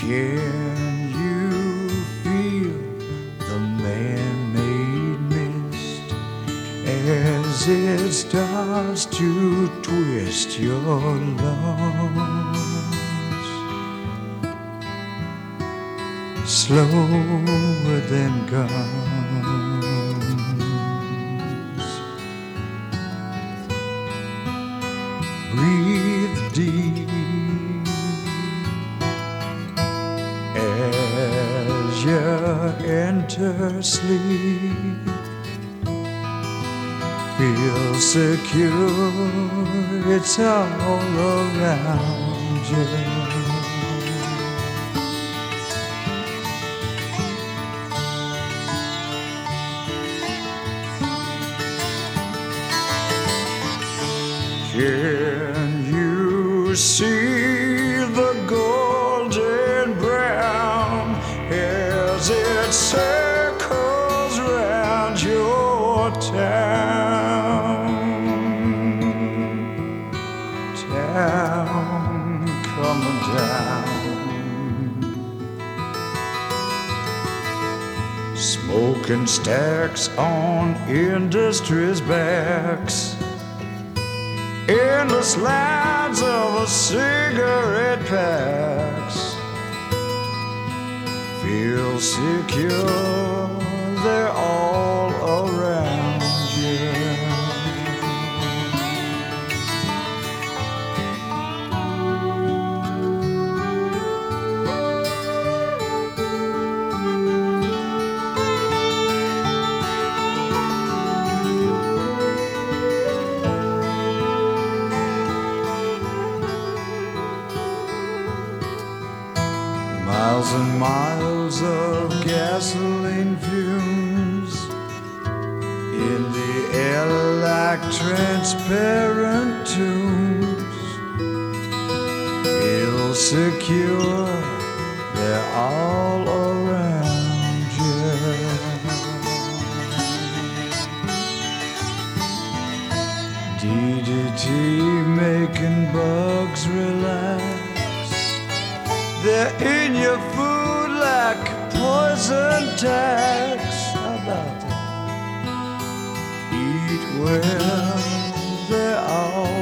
Can you feel the man-made mist as it starts to twist your lungs? Slower than guns. Breathe deep as you enter sleep. Feel secure, it's all around you. Can you see the golden brown as it circles round your town? Town coming down. Smoking stacks on industry's backs. Endless lines of cigarette packs. Feel secure, they're all around you. Miles and miles of gasoline fumes in the air like transparent tubes. Feel secure, they're all around you. DDT making bugs relax. They're in your food like poison tacks. How about that? Eat well, they're all